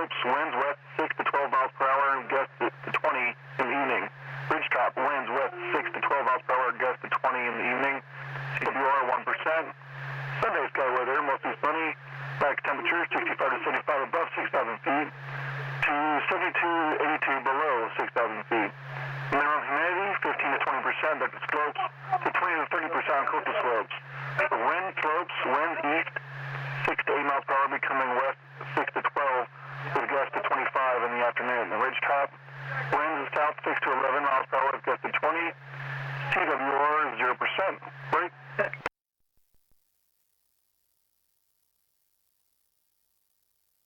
slopes, winds west 6 to 12 miles per hour, gusts to 20 in the evening. Ridgetop, winds west 6 to 12 miles per hour, gusts to 20 in the evening. CWR 1%. Sunday sky weather, mostly sunny. Max temperature 65 to 75 above 6,000 feet to 72 to 82 below 6,000 feet. Minimum humidity 15 to 20% at the slopes to 20 to 30% on coastal slopes. Wind slopes, wind east 6 to 8 miles per hour, becoming west 6 to